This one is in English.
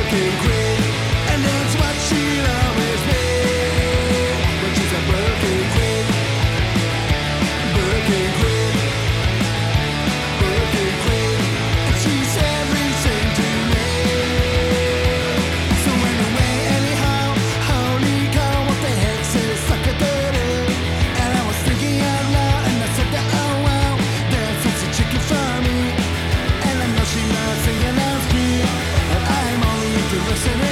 broken queen, and that's what she'll always be. But she's a broken queen, broken queen, broken queen, and she's everything to me. So anyway, anyhow, holy cow, what the heck's this sucker-doodle? And I was thinking out loud, and I said that, oh wow, that's such a chicken for me. And I know she's not singing as me, but I'm only into listening.